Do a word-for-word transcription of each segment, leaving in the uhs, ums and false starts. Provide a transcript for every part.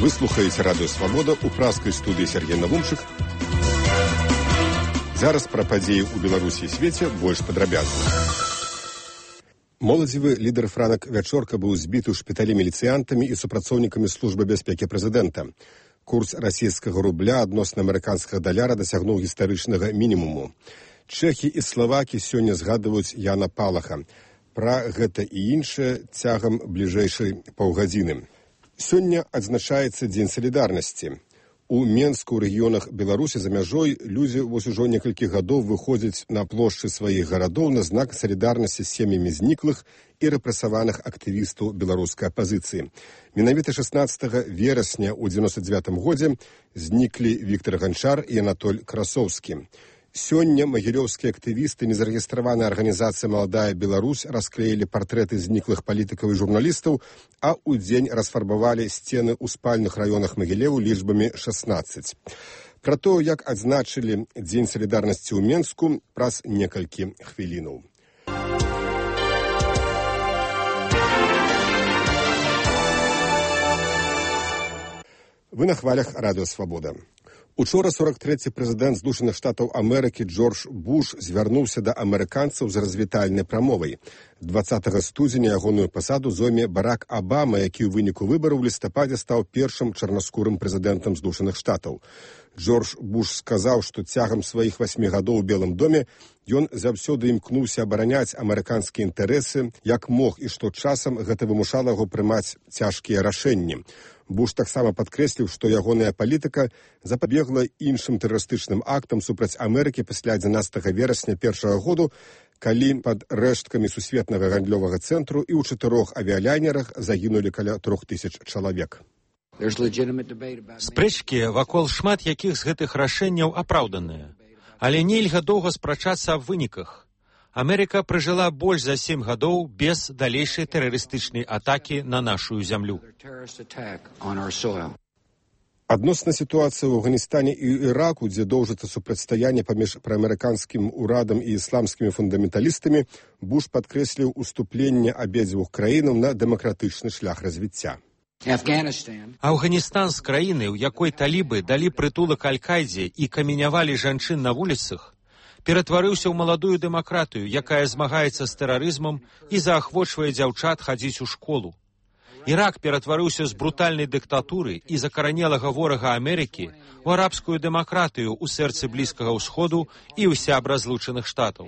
Вы слухаеце радыё «Свабода», у праскай студыі Сергей Навумчык. Зараз пра падзеі ў Беларусі і свеце больш падрабязна. Моладзевы лідар Франак Вячорка быў збіты ў шпіталі міліцыянтамі і супрацоўнікамі службы бяспекі прэзідэнта. Курс расійскага рубля адносна амерыканскага даляра дасягнуў гістарычнага мінімуму. Чэхі і славакі сёння згадваюць Яна Палаха. Пра гэта і іншае цягам бліжэйшай паўгадзіны. Сёння адзначаецца Дзень салідарнасці. У Менску, у рэгіёнах Беларусі за мяжой людзі вось ужо некалькі гадоў выходзяць на плошчы сваіх гарадоў на знак салідарнасці з сем'ямі зніклых і рэпрэсаваных актывістаў беларускай апазіцыі. Менавіта шаснаццатага верасня ў дзевяноста дзевятым годзе зніклі Віктар Ганчар і Анатоль Красоўскі. Сёння магілёўскія актывісты, незарэгістраваная арганізацыя «Маладая Беларусь» расклеілі партрэты зніклых палітыкаў і журналістаў, а ў дзень расфарбавалі сцены ў спальных раёнах Магілеву лічбамі шаснаццаць. Пра то, як адзначылі Дзень салідарнасці ў Менску, праз некалькі хвілінаў. Вы на хвалях радыё «Свабода». Учора сорок трэці прэзідэнт Злучаных Штатаў Амерыкі Джордж Буш звярнуўся да амерыканцаў з развітальнай прамовай. дваццатага студзеня ягоную пасаду зойме Барак Абама, які ў выніку выбараў у лістападзе стаў першым чарнаскурым прэзідэнтам Злучаных Штатаў. Джордж Буш сказаў, што цягам сваіх васьмі гадоў у Белым доме ён заўсёды імкнуўся абараняць амерыканскія інтарэсы як мог і што часам гэта вымушала яго прымаць цяжкія рашэнні. Буш таксама падкрэсліў, што ягоная палітыка запабегла іншым тэрарыстычным актам супраць Амерыкі пасля адзінаццатага верасня першага году, калі пад рэшткамі сусветнага гандлёвага цэнтру і ў чатырох авіялайнерах загінулі каля трох тысяч чалавек. Спрэчкі вакол шмат якіх з гэтых рашэнняў апраўданыя, але нельга доўга спрачацца аб выніках. Амерыка пражыла больш за сем гадоў без далейшай тэрарыстычнай атакі на нашу зямлю. Адносна сітуацыі ў Афганістане і Іраку, дзе доўжыцца супрацьстаянне паміж праамерыканскім урадам і ісламскімі фундаменталістамі, Буш падкрэсліў уступленне абедзвюх краінаў на дэмакратычны шлях развіцця. Афганістан з краіны, у якой талібы далі прытулак Аль-Кайдзе і каменявалі жанчын на вуліцах, ператварыўся ў маладую дэмакратыю, якая змагаецца з тэрарызмам і заахвочвае дзяўчат хадзіць у школу. Ірак ператварыўся з брутальнай дыктатуры і закаранелага ворага Амерыкі ў арабскую дэмакратыю ў сэрцы Блізкага ўсходу і ў сябра Злучаных Штатаў.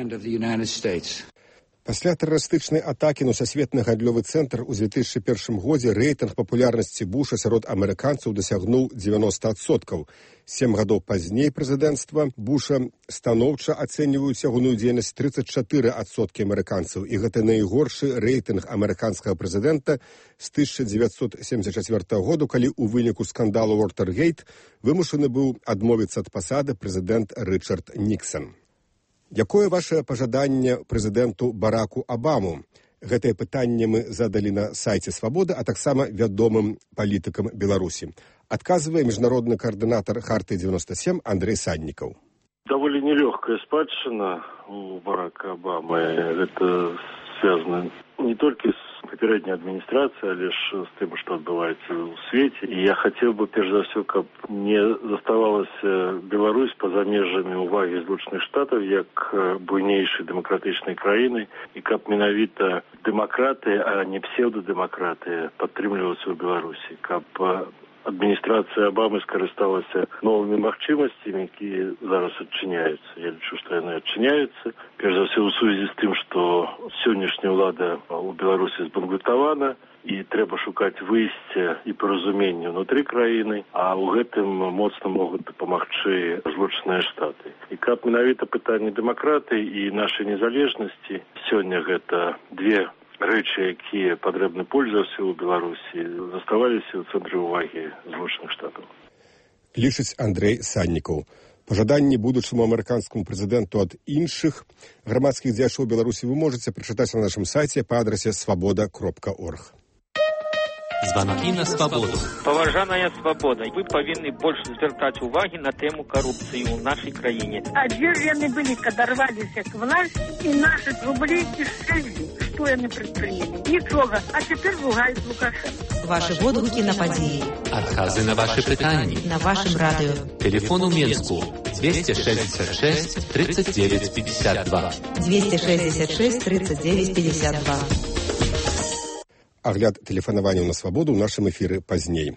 Пасля тэрарыстычнай атакі на сусветны гандлёвы цэнтр у дзве тысячы першым годзе рэйтынг папулярнасці Буша сярод амерыканцаў дасягнуў дзевяноста адсоткаў. Сем гадоў пазней прэзідэнцтва Буша станоўча ацэньваюць ягоную дзейнасць трыццаць чатыры адсоткі амерыканцаў, і гэта найгоршы рэйтынг амерыканскага прэзідэнта з тысяча дзевяцьсот семдзесят чацвёртага году, калі ў выніку скандалу Уотергейт вымушаны быў адмовіцца ад пасады прэзідэнт Рычард Ніксан. Якое ваше пажаданне прэзідэнту Бараку Абаму? Гэтае пытанне мы задалі на сайце «Свабода», а таксама вядомым палітыкам Беларусі. Адказвае міжнародны координатор Харты девяносто семь Андрей Саднікаў. Довольно нелегкая спадщина у Барака Обамы. Это связано не только с попередней администрацией, а лишь с тем, что отбывается в свете. И я хотел бы, прежде за все, как не заставалась Беларусь поза межами уваги Злучаних Штатов, как буйнейшей демократичной краиной, и как менавіта демократы, а не псевдодемократы, подтримливаются в Беларуси, как администрация Обамы скористалася новыми магчимостями, которые зараз отчиняются. Я лечу, что они отчиняются. Прежде за все, в связи с тем, что сегодняшняя влада у Беларуси збанкрутована, и треба шукать выйсце и поразумение внутри краины, а у гэтым моцно могут помагчы Злучаныя Штаты. И как менавіта пытанне демократы и нашей незалежности, сегодня это две рэчы, якія патрэбны больш за ўсё ў Беларусі, заставаліся ў цэнтры ўвагі Злучаных Штатаў. Лічыць Андрей Саднікаў. Пажаданні будучаму амерыканскаму прэзідэнту ад іншых грамадскіх дзеячоў Беларусі вы можаце прачытаць на нашым сайце па адрасе свабода кропка орг. Звонки на свободу. Поважаная свобода, вы повинны больше звертать уваги на тему коррупции в нашей краине. А где же они были, когда рвались к власти, и наши рубли кишели? что они предприняли? Ничего. А теперь ругают Лукашенко. Ваши водгуки на події. Отказы на ваши питания. На вашем радио. Телефон у Минску двести шестьдесят шесть тридцать девять пятьдесят два. двести шестьдесят шесть тридцать девять пятьдесят два. Агляд тэлефанавання на свабоду ў нашым эфіры пазней.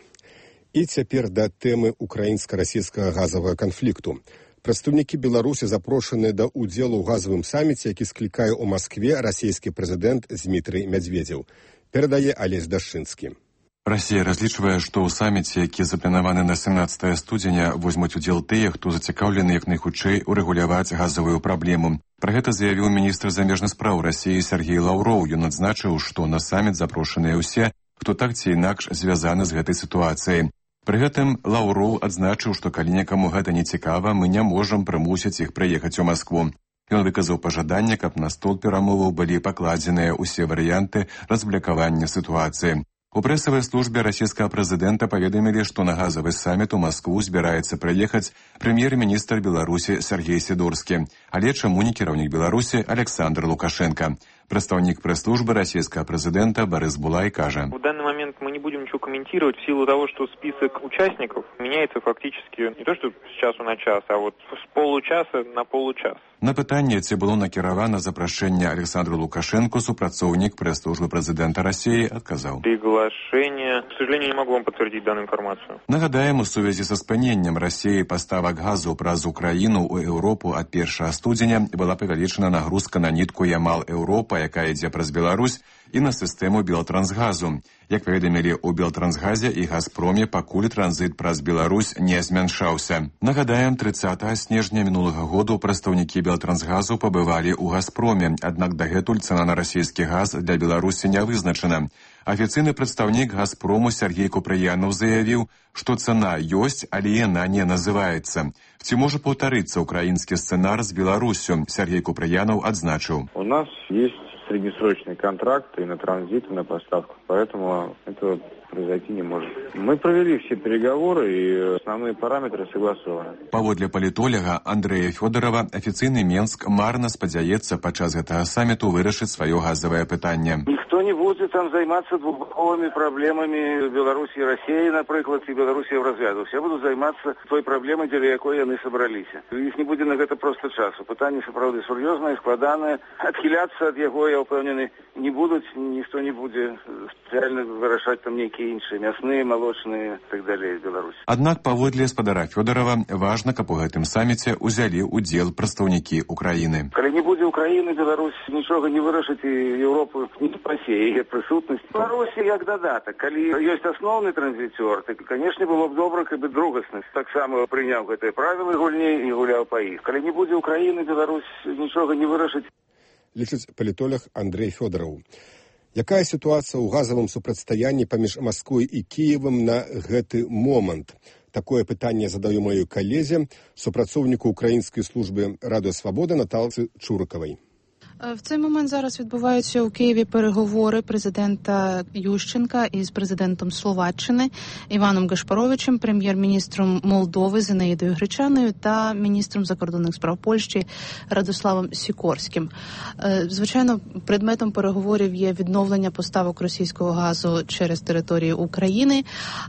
І цяпер да тэмы украінска-расійскага газавага канфлікту. Прадстаўнікі Беларусі запрошаныя да ўдзелу ў газавым саміце, які склікае ў Маскве расійскі прэзідэнт Змітрый Мядзведзеў. Перадае Алесь Дашчынскі. Расія разлічвае, што ў саміце, які запланаваны на сямнаццатае студзеня, возьмуць удзел тыя, хто зацікаўлены як найхутчэй урэгуляваць газавую праблему. Пра гэта заявіў міністр замежных спраў Расіі Сергей Лаўроў. Ён адзначыў, што на саміт запрошаныя ўсе, хто так ці інакш звязаны з гэтай сітуацыяй. Пры гэтым Лаўроў адзначыў, што калі некаму гэта не цікава, мы не можам прымусіць іх прыехаць у Маскву. Ён выказаў пажаданне, каб на стол перамоваў былі пакладзеныя ўсе варыянты разблякавання сітуацыі. У прэсавай службе расійскага прэзідэнта паведамілі, што на газавы саміт у Маскву збіраецца прыехаць прэм'ер-міністр Беларусі Сергей Сідорскі, але чаму не кіраўнік Беларусі Александр Лукашенко. Прадстаўнік прэс-службы расійскага прэзідэнта Борис Булай кажа: В данный момент мы не будем ничего комментировать в силу того, что список участников меняется фактически не то что с часу на час, а вот с получаса на получас. На пытанне, ці было накіравана запрашэнне Александру Лукашенко, супрацоўнік прэс-службы прэзідэнта Расіі адказаў: Приглашение. К сожалению, не могу вам подтвердить данную информацию. Нагадаем, у сувязі са спыненнем Расіі паставак газу праз Украіну ў Еўропу ад першага студзеня была павялічана нагрузка на нітку Ямал-Еўропа, якая ідзе праз Беларусь, і на сістэму Белтрансгазу. Як паведамілі ў Белтрансгазе і Газпроме, пакуль транзіт праз Беларусь не змяншаўся. Нагадаем, трыццатага снежня мінулага году прадстаўнікі Белтрансгазу пабывалі ў Газпроме, аднак дагэтуль цана на расійскі газ для Беларусі не вызначана. Афіцыйны прадстаўнік Газпрому Сергей Купрыянаў заявіў, што цана ёсць, але яна не называецца. Ці можа паўтарыцца украінскі сцэнар з Беларусю? Сергей Купрыянаў адзначыў: У нас есть среднесрочный контракт и на транзит, и на поставку, поэтому это произойти не может. Мы провели все переговоры, и основные параметры согласованы. Паводле палітоляга Андрэя Фёдорова, афіцыйны Менск марна спадзяецца падчас гэтага саміту вырашыць сваё газавае пытанне. Никто не будет там займаться двухбаковыми проблемами Беларуси и России, например, и Беларуси в развязу. Все будут заниматься той проблемой, для якой они собрались. Их не будет на это просто часу. Пытание, правда, серьезное, складанное. Отхиляться от его, я упевнений, не будут, никто не будет специально вырашать там некие іншыя мясныя, малочныя і так далее з Беларусі. Аднак паводле спадара Фёдорова важна, каб у гэтым саміце ўзялі ўдзел прадстаўнікі Украіны. Калі не будзе Украіны, Беларусь нічога не вырашыць і Еўропу не пасее яе прысутнасць. Беларусі як дадатак. Калі ёсць асноўны транзітёр, то, канешне, было б добра, каб і другаснасць таксама прыняў гэтыя правілы гульні і гуляў па іх. Калі не будзе Украіны, Беларусь нічога не вырашыць. Лічыць палітолог Андрэй Фёдораў. Якая сітуацыя ў газавым супрацьстаянні паміж Масквой і Кіевам на гэты момант? Такое пытанне задаю маёй калезе, супрацоўніку украінскай службы Радыё Свабода Наталцы Чурыкавай. В цей момент зараз відбуваються у Києві переговори президента Ющенка із президентом Словаччини Іваном Гашпаровичем, прем'єр-міністром Молдови Зинаїдою Гречаною та міністром закордонних справ Польщі Радославом Сікорським. Звичайно, предметом переговорів є відновлення поставок російського газу через територію України,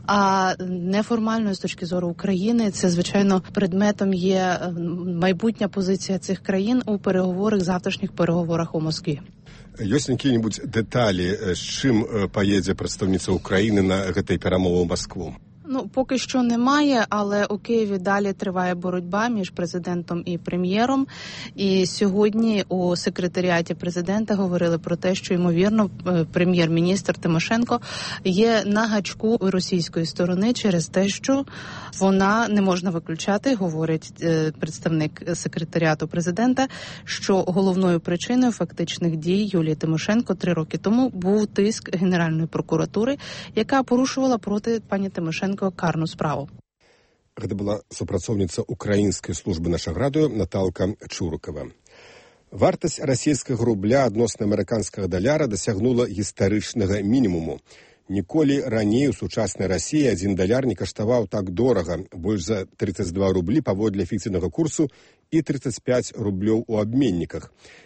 а неформальною з точки зору України це, звичайно, предметом є майбутня позиція цих країн у переговорах, завтрашніх переговорах у Москві. Ёсць якія-небудзь дэталі, з чым паедзе прадстаўніца Украіны на гэтай перамове ў Маскву? Ну, поки що немає, але у Києві далі триває боротьба між президентом і прем'єром. І сьогодні у секретаріаті президента говорили про те, що, ймовірно, прем'єр-міністр Тимошенко є на гачку у російської сторони через те, що вона не можна виключати, говорить представник секретаріату президента, що головною причиною фактичних дій Юлії Тимошенко три роки тому був тиск Генеральної прокуратури, яка порушувала проти пані Тимошенко карну справу. Гэта была супрацоўніца украінскай службы нашага радыё Наталка Чурыкава. Вартасць расійскага рубля адносна амерыканскага даляра дасягнула гістарычнага мінімуму. Ніколі раней у сучаснай Расіі адзін даляр не каштаваў так дорага, больш за тридцать два рублі паводле афіцыйнага курсу і тридцать пять рублёў у абменніках.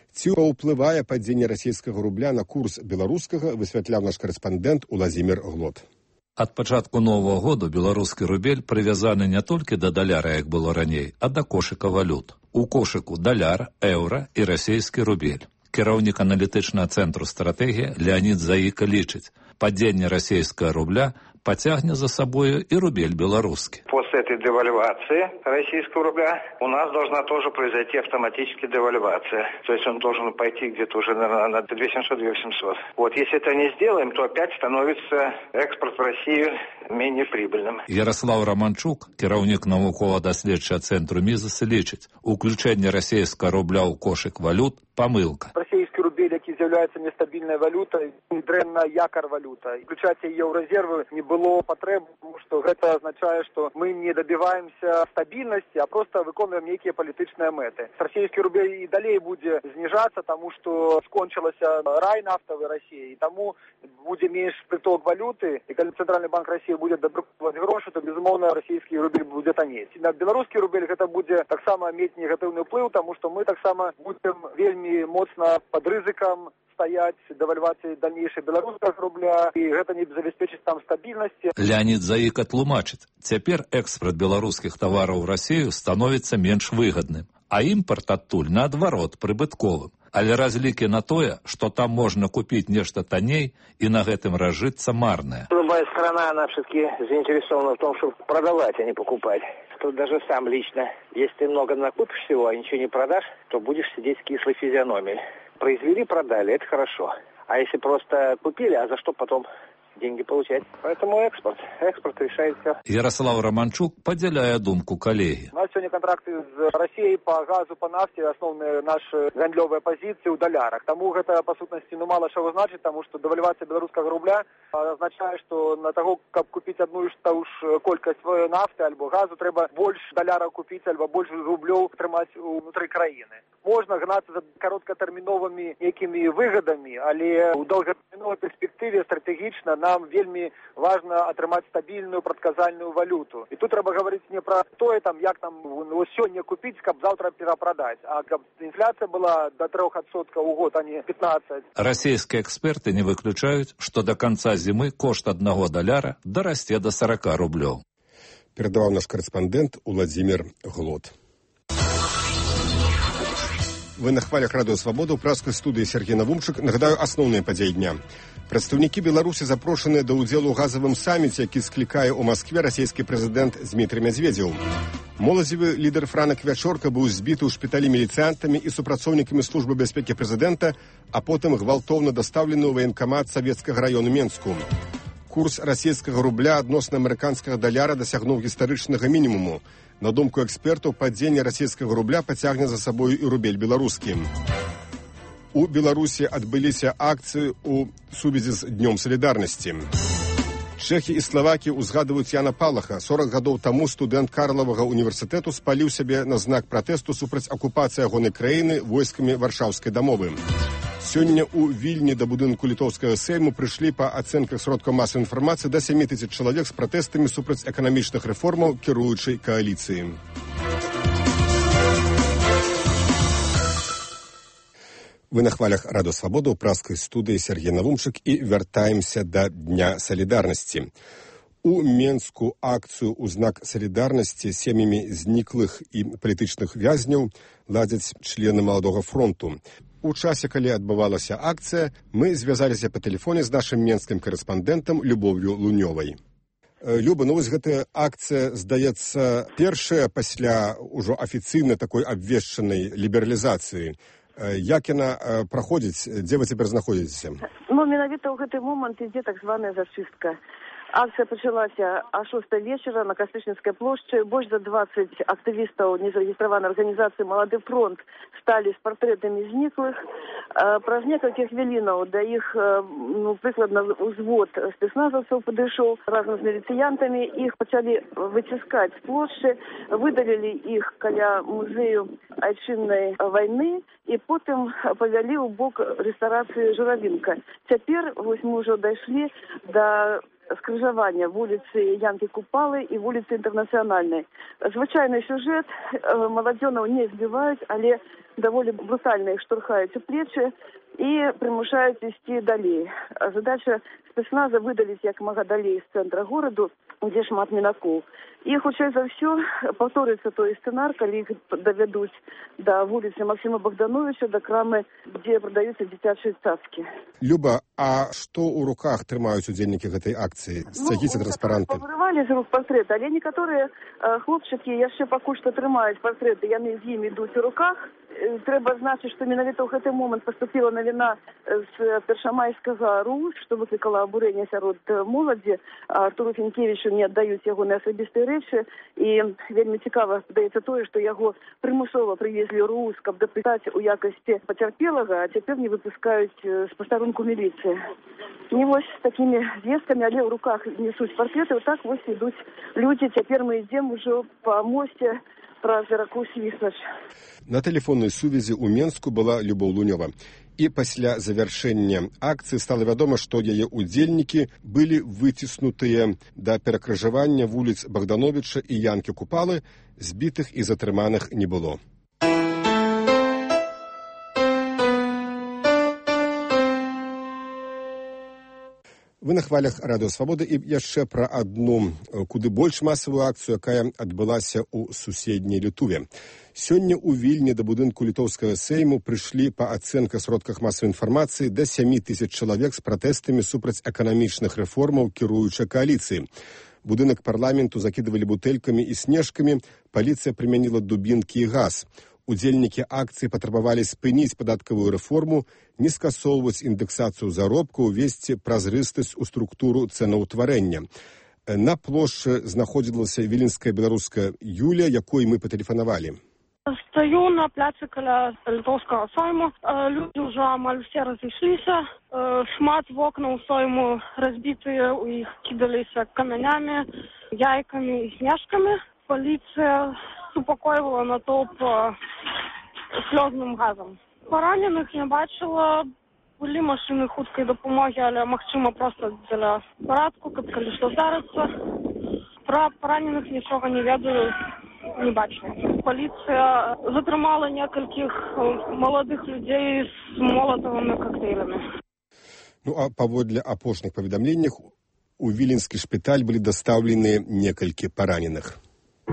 Ці паўплывае падзенне расійскага рубля на курс беларускага, высвятляў наш карэспандэнт Уладзімір Глот. Ад пачатку новага году беларускі рубель прывязаны не толькі да даляра, як было раней, а да кошыка валют. У кошыку даляр, еўра і расійскі рубель. Кіраўнік аналітычнага цэнтру стратэгія Леонід Заіка лічыць, падзенне расійскага рубля потягнет за собой и рубель белорусский. После этой девальвации российского рубля у нас должна тоже произойти автоматически девальвация. То есть он должен пойти где-то уже на, на две тысячи семьсот - две тысячи восемьсот. Вот если это не сделаем, то опять становится экспорт в Россию менее прибыльным. Ярослав Романчук, кіраўнік навукова-даследчага цэнтру Мізас, лічыць, уключэнне расійскага рубля ў кошык валют – памылка. Расійскі рубель, який з'являецца нестабільнай валютай, дрэнна якар валюта. Включаць яе ў рэзервы не было патрэб, тому што гэта азначае, што мы не добіваемся стабільнасці, а просто выконваем нейкія палітычныя мэты. Расійскі рубель і далей будзе зніжацца, таму што скончылася рай нафтавы Расіі, і таму будзе менш прыток валюты, і калі Цэнтральны банк Расіі будзе дабрукаваць грошы, то, безумоўна, расійскі рубель будзе таннець. На беларускі рубель гэта будзе таксама мець негатыўны ўплыў, таму што мы таксама будзем вельмі моцна пад рызыкам стаяць девальвацыі дальнейшай беларускага рубля, і гэта не забяспечыць там стабільнасці. Леонід Заіка тлумачыць, цяпер экспорт беларускіх тавараў у Расію становіцца менш выгадным, а імпорт адтуль, наадварот, прыбытковым. Але разлікі на тое, што там можна купіць нешта танней, і на гэтым разжыцца марнае. Любая страна, она все-таки заинтересована в том, чтобы продавать, а не покупать. Тут даже сам лично, если ты много накупишь всего, а ничего не продашь, то будешь сидеть с кислой физиономией. Произвели, продали, это хорошо. А если просто купили, а за что потом деньги получать? Поэтому экспорт. Экспорт решает все. Ярослав Романчук падзяляе думку калегі. У нас сегодня контракты з Расіяй по газу, по нафте, основные наши гандлёвые позиции у далярах. Тому гэта, по сутнасці, ну мало что значит, потому что девальвация белорусского рубля означает, что на того, как купить одну и что уж колькость нафты альбо газу, треба больше даляров купить, альбо больше рублёў трымаць внутри краіны. Можно гнаться за короткотерминовыми некими выгодами, але у долготерминовой перспективе стратегично нам вельми важно атрымаць стабильную прадказальную валюту. И тут треба говорить не про то, там, як там ну, сегодня купить, каб завтра перепродать, а каб инфляция была до трёх адсоткаў у год, а не пятнадцать. Расійскія эксперты не выключаюць, што до конца зімы кошт аднаго даляра дарасце до сорока рублёў. Перадаваў наш корэспандэнт Уладзімір Глот. Вы на хвалях Радыё Свабода, ў праскай студыі Сергей Навумчык. Нагадаю асноўныя падзеі дня. Прадстаўнікі Беларусі запрошаныя да ўдзелу ў газавым саміце, які склікае ў Маскве расійскі прэзідэнт Змітрый Мядзведзеў. Моладзевы лідар Франак Вячорка быў збіты ў шпіталі міліцыянтамі і супрацоўнікамі службы бяспекі прэзідэнта, а потым гвалтоўна дастаўлены ў ваенкамат савецкага раёну Менску. Курс расійскага рубля адносна амерыканскага даляра дасягнуў гістарычнага мінімуму. На думку экспертаў, падзенне расійскага рубля пацягне за сабою і рубель беларускі. У Беларусі адбыліся акцыі ў сувязі з Днём салідарнасці. Чэхі і Славакі узгадваюць Яна Палаха. сорок гадоў таму студэнт Карлавага універсітэту спаліў сябе на знак пратэсту супраць акупацыі ягонай краіны войскамі Варшаўскай дамовы. Сёння ў Вільні да будынку літоўскага сейму прыйшлі па ацэнках сродкаў масавай інфармацыі да сямі тысяч чалавек з пратэстамі супраць эканамічных рэформаў кіруючай кааліцыі. Вы на хвалях Радыё Свабода, ў праскай студыі Сергей Навумчык, і вяртаемся да Дня салідарнасці. У Менску акцыю ў знак салідарнасці сем'ямі зніклых і палітычных вязняў ладзяць члены Маладога фронту. У часе, калі адбывалася акцыя, мы звязаліся па тэлефоне з нашым менскім карэспандэнтам Любов'ю Лунёвай. Люба, ну вось гэтая акцыя, здаецца, першая пасля ўжо афіцыйна такой абвешчанай лібералізацыі. Як яна праходзіць, дзе вы цяпер знаходзіцеся? Ну, менавіта ў гэты момант ідзе так званая зачыстка. Акцыя пачалася а шостай вечара на Кастрычніцкай плошчы. Больш за дваццаць актывістаў незарэгістраванай арганізацыі «Малады фронт» сталі з партрэтамі зніклых. Праз некалькі хвілінаў да іх, ну, прыкладна ўзвод спецназаўцаў падышоў разам з міліцыянтамі. Іх пачалі выціскаць з плошчы, выдалілі іх каля музею айчыннай вайны і потым павялі ў бок рэстарацыі «Журавінка». Цяпер вось мы ўжо дайшлі да скрыжавання вуліцы Янкі Купалы і вуліцы Інтэрнацыянальнай. Звычайны сюжэт, маладзёнаў не збіваюць, але даволі брутальна іх штурхаюць у плечы і прымушаюць ісці далей. Задача спецназа выдаліць як мага далей з цэнтра гораду, дзе шмат мінакоў. І хутчэй за ўсё паўторыцца той сцэнар, калі іх давядуць да вуліцы Максіма Богдановича, да крамы, дзе прадаюцца дзіцячыя цацкі. Люба, а што ў руках трымаюць удзельнікі гэтай акцыі? Сцягіце транспаранты. Павырывалі з рук партрэты, але некаторыя хлопчыкі яшчэ пакуль што трымаюць партрэты, яны з імі ідуць у руках. Трэба значыць, што менавіта ў гэты момант паступіла навіна з першамайскага РУС, што выклікала абурэнне сярод моладзі. Артуру Фінкевічу не аддаюць ягоныя асабістыя рэчы, і вельмі цікава здаецца тое, што яго прымусова прывезлі ў РУС, каб дапытаць у якасці пацярпелага, а цяпер не выпускаюць з пастарунку міліцыі. Не вось з такімі звесткамі, але ў руках несуць партрэты, вот так вось ідуць людзі. Цяпер мы ідзем ужо па мосце праз раку Свіслач. На тэлефоннай сувязі ў Менску была Любоў Лунёва. І пасля завяршэння акцыі стала вядома, што яе удзельнікі былі выціснутыя да перакрыжавання вуліц Богдановича і Янкі Купалы, збітых і затрыманых не было. Вы на хвалях Радыё Свабода, і яшчэ пра адну куды больш масавую акцыю, якая адбылася ў суседняй Літуве. Сёння ў Вільні да будынку літоўскага сейму прыйшлі па ацэнках сродках масавай інфармацыі да сямі тысяч чалавек з пратэстамі супраць эканамічных рэформаў кіруючай кааліцыі. Будынак парламенту закідывалі бутэлькамі і снежкамі, паліцыя прымяніла дубінкі і газ. Удзельнікі акцыі патрабавалі спыніць падаткавую рэформу, не скасоўваць індэксацыю заробку, увесці празрыстасць у структуру цэнаўтварэння. На плошчы знаходзілася віленская беларуская Юлія, якой мы патэлефанавалі. Стаю на пляцы каля літоўскага сойму. Людзі ўжо амаль усе разышліся. Шмат вокнаў сойму разбітыя, у іх кідаліся камянямі, яйкамі і снежкамі. Паліцыя супакойвала натоўп слёзным газам. Параненых не бачыла, былі машыны хуткай дапамогі, але, магчыма, проста дзеля парадку, каб калі што здарыцца. Пра параненых нічога не ведаю, не бачу. Паліцыя затрымала некалькіх маладых людзей з молатавымі коктейлямі. Ну, а паводле апошніх паведамленнях, у віленскі шпіталь былі дастаўлены некалькі параненых.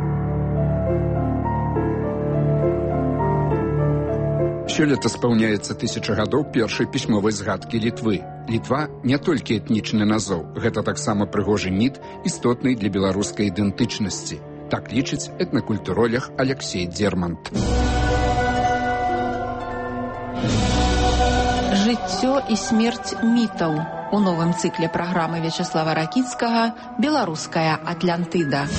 Сёлета спаўняецца тысяча гадоў першай пісьмовай згадкі Літвы. Літва не толькі этнічны назоў, гэта таксама прыгожы міт, істотны для беларускай ідэнтычнасці. Так лічыць этнакультуролог Алексей Дзермант. Жыццё і смерць мітаў у новым цыкле праграмы Вячеслава Ракіцкага «Беларуская Атлантыда».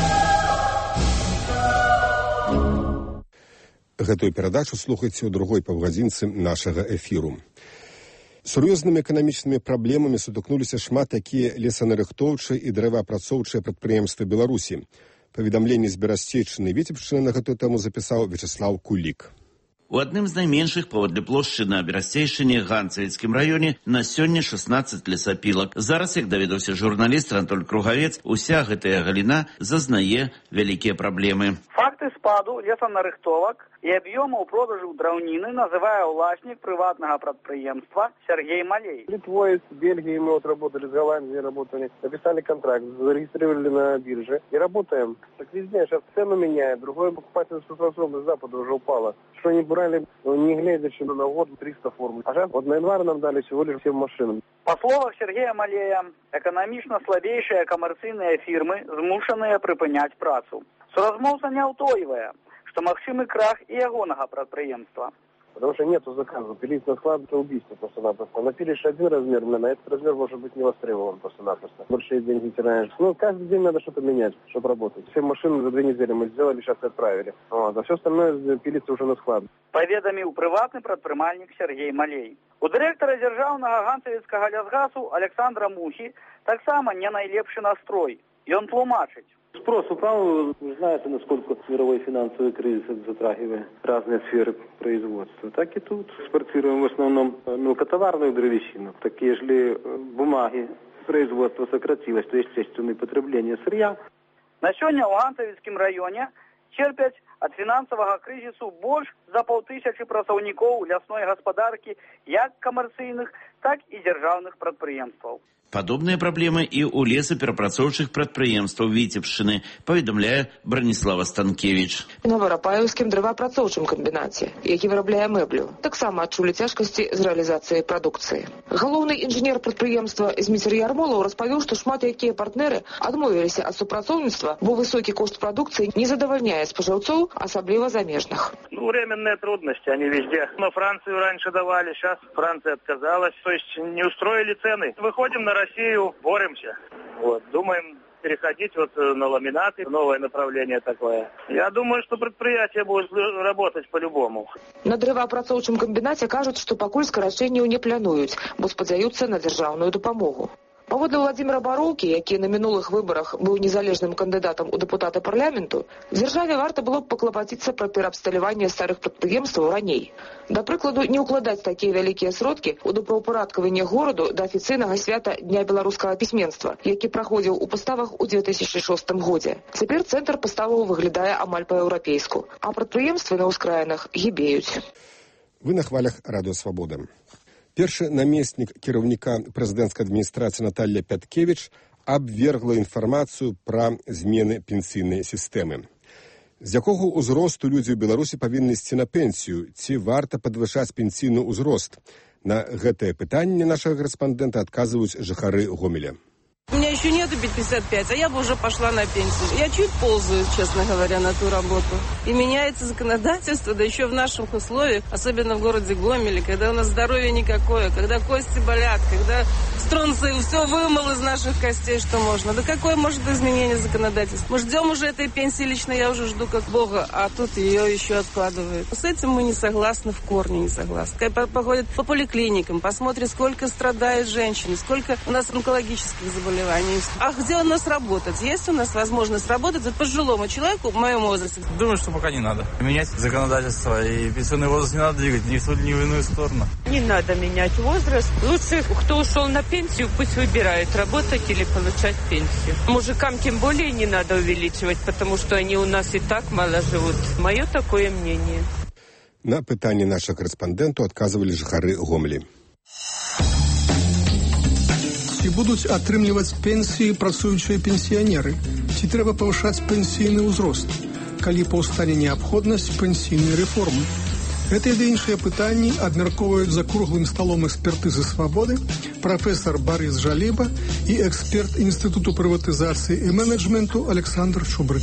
Гэтую перадачу слухайце ў другой паўгадзінцы нашага эфіру. Сур'ёзнымі эканамічнымі праблемамі сутыкнуліся шмат якія лесанарыхтоўчыя і дрэваапрацоўчыя прадпрыемствы Беларусі. Паведамленне з Берасцейчыны Віцебшчыны на гэтую тэму запісаў Вячеслав Кулік. У адным з найменшых паводле плошчы на Берасцейшыне Ганцавіцкім раёне на сёння шаснаццаць лесапілак. Зараз, як даведаўся журналіст Антон Кругавец, уся гэтая галіна зазнае вялікія праблемы. Факты спаду лесанарыхтовак і аб'ёмаў продажу драўніны называе ўласнік прыватнага прадпрыемства Сергей Малей. Литвой, с Бельгией мы вот работали, с Голландией работали, написали контракт, зарегистрировали на бирже и работаем. Так везде сейчас цену меняют, другое покупательная способность Запада уже упала. Что они брали, не глядячи на год, триста форм. А сейчас вот на январь нам дали всего лишь всем машинам. По словах Сергея Малея, экономично слабейшие коммерційныя фирмы змушаныя прыпыняць працу. Суразмоўца не ўтойвае, што магчымы крах і ягонага прадпрыемства. Потому что нету заказа. Пилить на склад – это убийство просто-напросто. Напилишь один размер, на этот размер может быть не востребован просто-напросто. Большие деньги теряешь. Ну, каждый день надо что-то менять, чтобы работать. Все машины за две недели мы сделали, сейчас отправили. Вот. А все остальное пилится уже на склад. Паведаміў прыватны прадпрымальнік Сергей Малей. У дырэктара дзяржаўнага ганцавіцкага лясгасу Александра Мухі таксама не найлепшы настрой. Ён тлумачыць. Спрос упал, вы знаете, насколько мировой финансовый кризис затрагивает разные сферы производства. Так и тут экспортируем в основном мелкотоварную древесину. Такие же бумаги, производство сократилось, то есть естественное потребление сырья. На сёння ў Ганцавіцкім раёне черпяць ад фінансавага крызісу больш за паўтысячы працаўнікоў лясной гаспадаркі як камерцыйных, так і дзяржаўных прадпрыемстваў. Падобныя праблемы і ў лесаперапрацоўчых прадпрыемстваў Віцебшчыны, паведамляе Браніслава Станкевіч. На Варапаеўскім дрэваапрацоўчым камбінаце, які вырабляе мэблю, таксама адчулі цяжкасці з рэалізацыяй прадукцыі. Галоўны інжынер прадпрыемства Зміцер Ярмолаў распавёў, што шмат якія партнеры адмовіліся ад супрацоўніцтва, бо высокі кошт прадукцыі не задавальняе спажыўцоў, асабліва замежных. Ну, временные трудности, они везде. Но Францию раньше давали, сейчас Франция отказалась, то есть не устроили цены. Выходим на Россию, боремся. Вот, думаем переходить вот на ламинаты, новое направление такое. Я думаю, что предприятие будет работать по-любому. На дрэваапрацоўчым камбінаце кажуць, што пакуль скарачэнняў не плануюць, бо спадзяюцца на дзяржаўную дапамогу. Паводле Владзіміра Бароўкі, які на мінулых выбарах быў незалежным кандыдатам у дэпутаты парламенту, дзяржаве варта было б паклапаціцца пра пераабсталяванне старых прадпрыемстваў раней. Да прыкладу, не ўкладаць такія вялікія сродкі ў добраўпарадкаванне гораду да афіцыйнага свята Дня беларускага пісьменства, які праходзіў у паставах у две тысячы шостым годзе. Цяпер цэнтр паставаў выглядае амаль па-еўрапейску, а прадпрыемствы на ўскраінах гібеюць. Вы на хвалях Радыё Свабода. Першы намеснік кіраўніка прэзідэнцкай адміністрацыі Наталья Пяткевіч абвергла інфармацыю пра змены пенсійнай сістэмы. З якога ўзросту людзі ў Беларусі павінны ісці на пенсію, ці варта падвышаць пенсійны ўзрост? На гэтае пытанне нашага корэспандэнта адказваюць жыхары Гомеля. У меня еще нету пятьдесят пять, а я бы уже пошла на пенсию. Я чуть ползаю, честно говоря, на ту работу. И меняется законодательство, да еще в наших условиях, особенно в городе Гомеле, когда у нас здоровья никакое, когда кости болят, когда стронций все вымыл из наших костей, что можно. Да какое может быть изменение законодательства? Мы ждем уже этой пенсии, лично я уже жду как Бога, а тут ее еще откладывают. С этим мы не согласны, в корне не согласны. Походят по поликлиникам, посмотрят, сколько страдают женщины, сколько у нас онкологических заболеваний. А где у нас работать? Есть у нас возможность работать вот пожилому человеку в моем возрасте? Думаю, что пока не надо. Менять законодательство и пенсионный возраст не надо двигать ни в ту, ни в иную сторону. Не надо менять возраст. Лучше, кто ушел на пенсию, пусть выбирает, работать или получать пенсию. Мужикам тем более не надо увеличивать, потому что они у нас и так мало живут. Мое такое мнение. На пытанне наших корэспандэнтаў адказвалі жыхары Гомелі. Ці будуць атрымліваць пенсіі працуючыя пенсіянеры? Ці трэба павышаць пенсійны ўзрост, калі паўстане неабходнасць пенсійнай рэформы? Гэтыя ды іншыя пытанні абмяркоўваюць за круглым сталом экспертызы «Свабоды» прафесар Барыс Жаліба і эксперт Інстытуту прыватызацыі і менеджменту Александр Чубрык.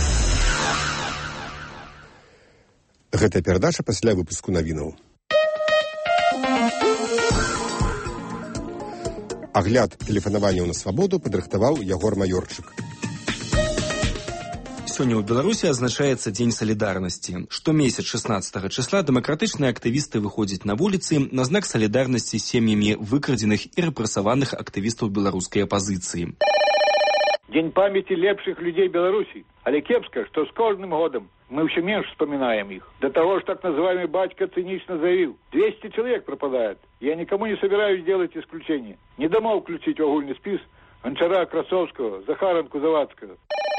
Гэтая перадача пасля выпуску навінаў. Агляд тэлефанаванняў на свабоду падрыхтаваў Ягор Маёрчык. Сёння ў Беларусі адзначаецца Дзень салідарнасці. Штомесяц шаснаццатага числа дэмакратычныя актывісты выходзяць на вуліцы на знак салідарнасці з сем'ямі выкрадзеных і рэпрэсаваных актывістаў беларускай апазіцыі. Дзень памяти лепшых людей Беларуси. Але кепска, что с каждым годом мы все меньше вспоминаем их. До того, что так называемый батька цинично заявил: двести человек пропадает. Я никому не собираюсь делать исключение. Не дома включить в огульный спис Гончара, Красовского, Захаренку, Завадского.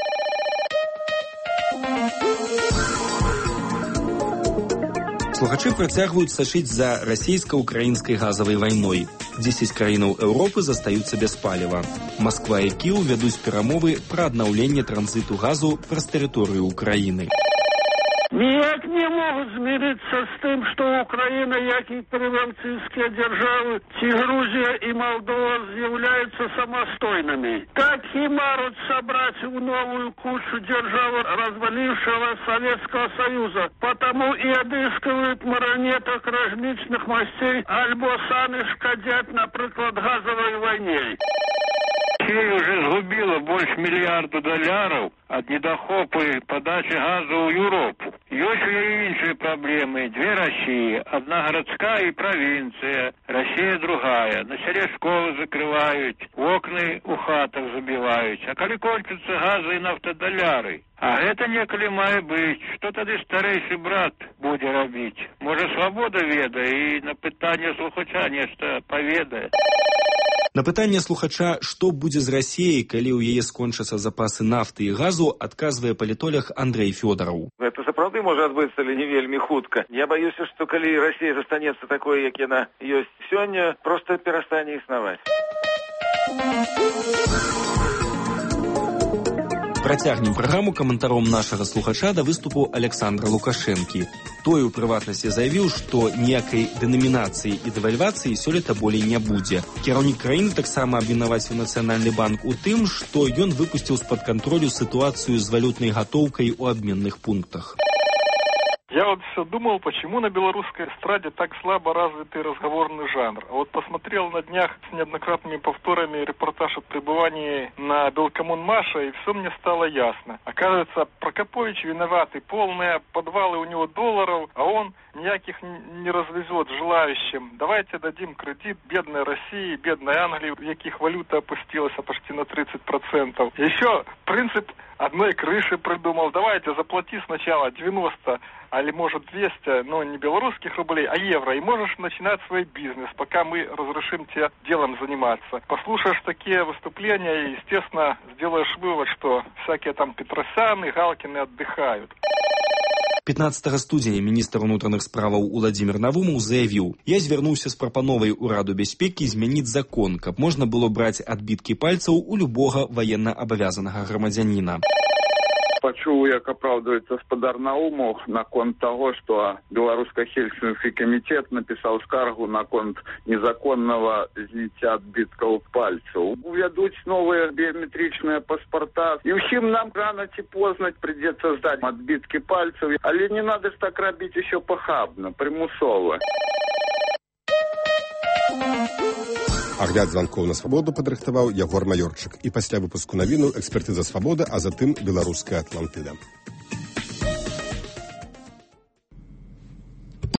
Слухачы працягваюць сачыць за расійска-украінскай газавай вайной. дзесяць краінаў Еўропы застаюцца без паліва. Масква і Кіў вядуць перамовы пра аднаўленне транзіту газу праз тэрыторыю Украіны. Ніяк не могуць змірыцца з тым, што Украіна, як і прыбалтыйскія дзяржавы, ці Грузія і Малдова з'яўляюцца самастойнымі. Так і маруць сабраць у новую кучу дзяржавы развалившего Советского Союза. Потому и отыскивают марионеток различных мастей, альбо сами шкодят, например, газовой войне. Россия уже сгубила больше миллиарда долларов от недохопа подачи газа в Европу. Есть и іншие проблемы. Две России. Одна городская и провинция. Россия другая. На селе школы закрывают, окна у хатах забивают. А коли кончатся газы и нафтодоляры? А это неколи мае быть. Что тогда старейший брат будет робить? Может, свобода веда и на питание слухача нечто поведает? На пытанне слухача, што будзе з Расіяй, калі ў яе скончацца запасы нафты і газу, адказвае палітолог Андрей Фёдораў. Гэта сапраўды можа адбыцца, але не вельмі хутка. Я баюся, што калі Расія застанецца такой, як яна ёсць сёння, проста перастане існаваць. Працягнем праграму каментаром нашага слухача да выступу Александра Лукашэнкі. Той у прыватнасці заявіў, што ніякай дэнамінацыі і дэвальвацыі сёлета болей не будзе. Кіраўнік краіны таксама абвінаваціў Нацыянальны банк у тым, што ён выпусціў з-пад кантролю сітуацыю з валютнай гатоўкай у абменных пунктах. Я вот все думал, почему на белорусской эстраде так слабо развитый разговорный жанр. А вот посмотрел на днях с неоднократными повторами репортаж о пребывании на Белкоммунмаше, и все мне стало ясно. Оказывается, Прокопович виноватый, полные подвалы у него долларов, а он никаких не развезет желающим. Давайте дадим кредит бедной России, бедной Англии, в яких валюта опустилась почти на тридцать процентов. Еще принцип одной крыши придумал. Давайте заплати сначала девяносто, или может двести, но не белорусских рублей, а евро. И можешь начинать свой бизнес, пока мы разрешим тебе делом заниматься. Послушаешь такие выступления и, естественно, сделаешь вывод, что всякие там Петросяны, Галкины отдыхают. пятнадцатага студзеня міністр унутраных справаў Уладзімір Навумаў заявіў: «Я звярнуўся з прапановай Ураду бяспекі змяніць закон, каб можна было браць адбіткі пальцаў у любога ваенна-абавязанага грамадзяніна». Пачуў, як апраўдваецца гаспадар Наумаў наконт таго, што беларуска-хельсінскі камітэт напісаў скаргу наконт незаконнага зняцця адбіткаў пальцаў. Увядуць новыя біяметрычныя паспарта, і ўсім нам рана ці позна придзецца здаць адбіткі пальцаў, але не надо ж так рабіць еще пахабна, прымусова. Агляд званкоў на свабоду падрыхтаваў Ягор Маёрчык. І пасля выпуску навіну экспертыза свабода, а затым беларуская Атлантыда.